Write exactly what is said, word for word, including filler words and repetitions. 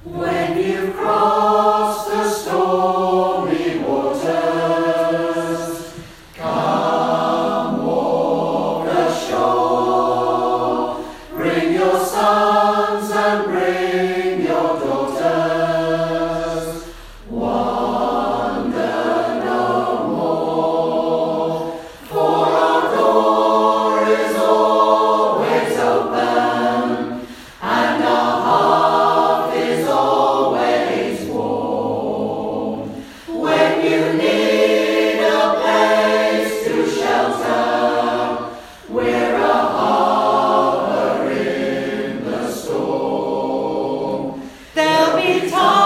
When you've crossed the stormy waters, come walk ashore. Bring your sons and bring your daughters. Wander no more, for our door is always open, and our heart is always warm. When you need a place to shelter, we're a harbor in the storm. There'll be times